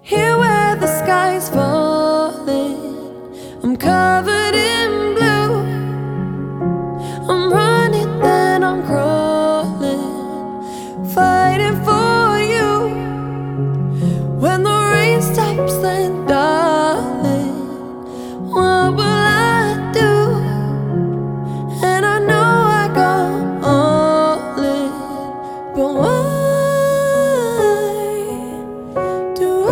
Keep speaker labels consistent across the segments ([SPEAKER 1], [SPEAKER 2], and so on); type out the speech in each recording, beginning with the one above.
[SPEAKER 1] Here where the sky's falling, I'm covered in blue. I'm running, then I'm crawling, fighting for you. When the rain stops, then darling, what will I do? And I know I go all in, but why do I?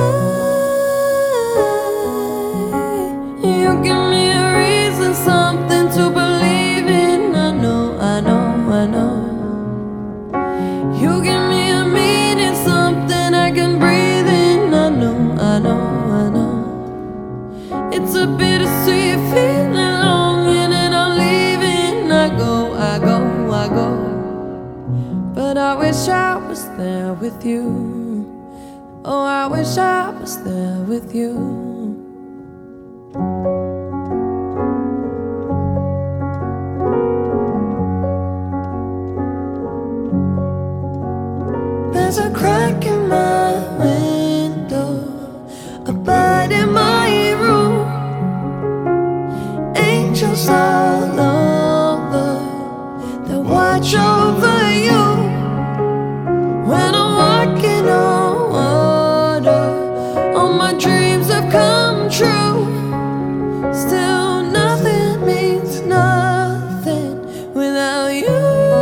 [SPEAKER 1] You give me a reason, something to believe in. I know, I know, I know. You give me a meaning, something I can breathe in. I know, I know, I know. It's a bittersweet feeling, longing, and I'm leaving. I go, I go, I go. But I wish I was there with you. Oh, I wish I was there with you. There's a crack in my window, a bite in my room, angels all over that watch over you. When I'm walking on water, all my dreams have come true. Still nothing means nothing without you.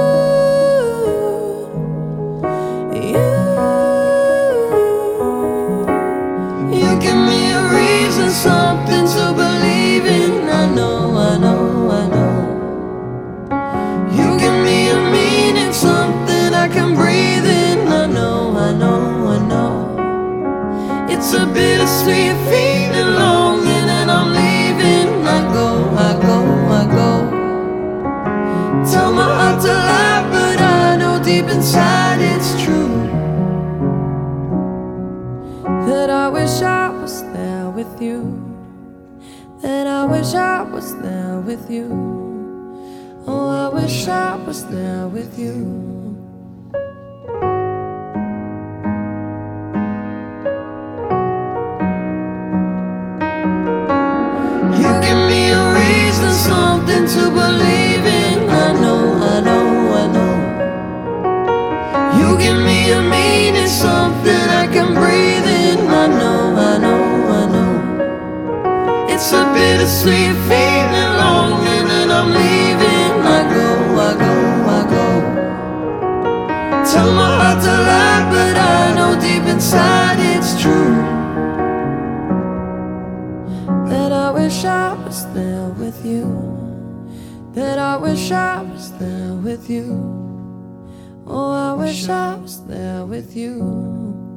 [SPEAKER 1] You give me a reason, something to believe in. I know, I know, I know. You give me a meaning, something I can breathe in. I know, I know, I know. It's a bittersweet feeling, longing, and I'm leaving. I go, I go, I go. Tell my heart to lie, but I know deep inside it's true. That I wish I was there with you. That I wish I was there with you. Oh, I wish I was there with you. You give me a reason, something to believe in. I know, I know, I know. You give me a meaning, something I can breathe in. I know, I know, I know. It's a bittersweet feeling, longing, and I'm leaving. I go, I go, I go. Tell my heart to lie, but I know deep inside it's true. That I wish I was there with you. That I wish I was there with you. Oh, I wish I was there with you.